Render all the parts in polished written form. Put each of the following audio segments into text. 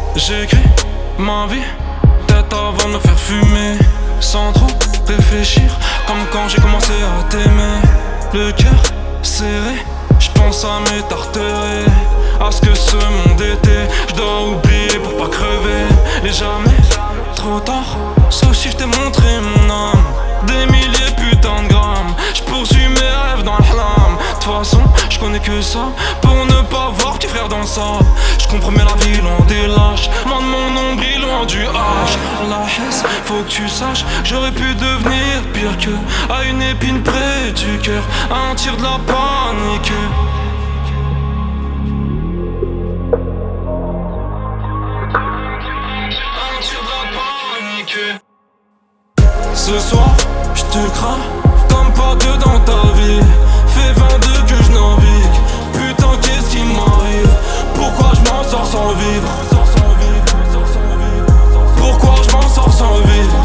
J'écris ma vie, tête avant de me faire fumer. Sans trop réfléchir, comme quand j'ai commencé à t'aimer. Le cœur serré, j'pense à m'étarterer. À ce que ce monde était, j'dois oublier pour pas crever. Et jamais trop tard, sauf si j't'ai montré mon âme. Des milliers putain de grammes, j'poursuis mes rêves dans l'âme. De toute façon, j'connais que ça pour ne pas voir petit frère dans ça. J'compromets la vie loin des lâches, loin de mon nombril, loin du H. La haisse, faut que tu saches, j'aurais pu devenir pire que à une épine près du cœur, un tir de la panique. Un tir de la panique. Ce soir, j'te crains comme pas deux dans ta vie. Fais 22 que je navigue. Putain, qu'est-ce qui m'arrive? Pourquoi je m'en sors sans vivre? Pourquoi je m'en sors sans vivre?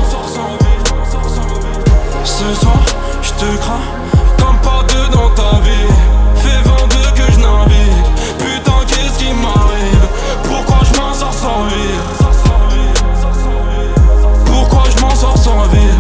Ce soir, j'te crains comme pas deux dans ta vie. Fais 22 que je navigue. Putain, qu'est-ce qui m'arrive? Pourquoi je m'en sors sans vivre? Pourquoi je m'en sors sans vivre?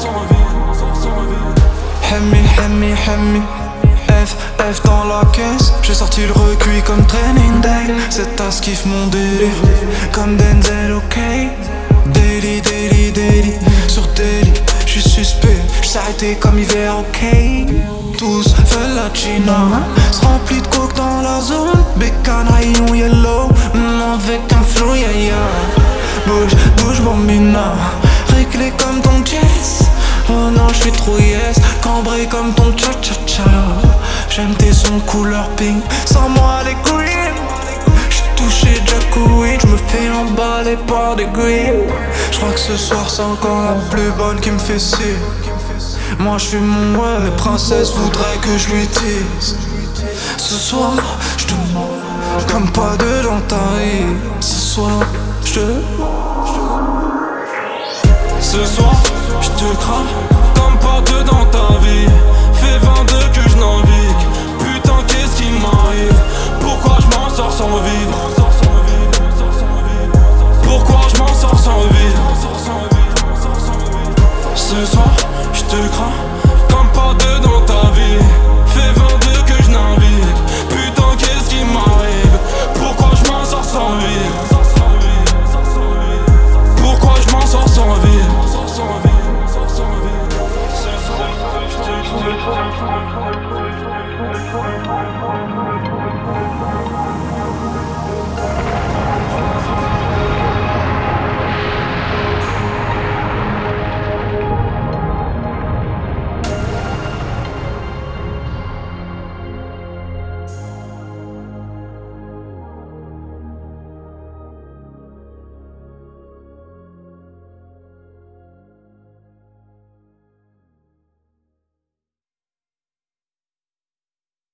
Hemi, F dans la caisse. J'ai sorti le recuit comme Training Day. Cette tasse kiffe mon délire, comme Denzel, ok. Daily, sur Daily, j'suis suspect. J'sais arrêter comme hiver, ok. Tous veulent la China, s'remplit de coke dans la zone. Bécane, rayon yellow, avec un flow, yeah. Bouge, bambina, réglé comme ton jazz. Oh non, j'suis trop yes, cambré comme ton cha-cha-cha. J'aime tes sons couleur pink, sans moi les green. J'suis touché Jacouille, j'me fais emballer par des grilles. J'crois que ce soir c'est encore la plus bonne qui me fait signe. Moi j'fuis mon ouais, les princesses voudraient que je lui dise. Ce soir, j'te comme pas deux dans ta vie. Ce soir, Ce soir, j'te crains comme pas deux dans ta vie. Fais 22 que je navigue. Putain, qu'est-ce qui m'arrive? Pourquoi je m'en sors sans vivre? Pourquoi je m'en sors sans vivre? Ce soir, j'te crains comme pas deux dans ta vie. Fais 22 que je navigue. Putain, qu'est-ce qui m'arrive? Pourquoi je m'en sors sans vivre? Pourquoi je m'en sors sans vivre? Ce soir, j'te crains.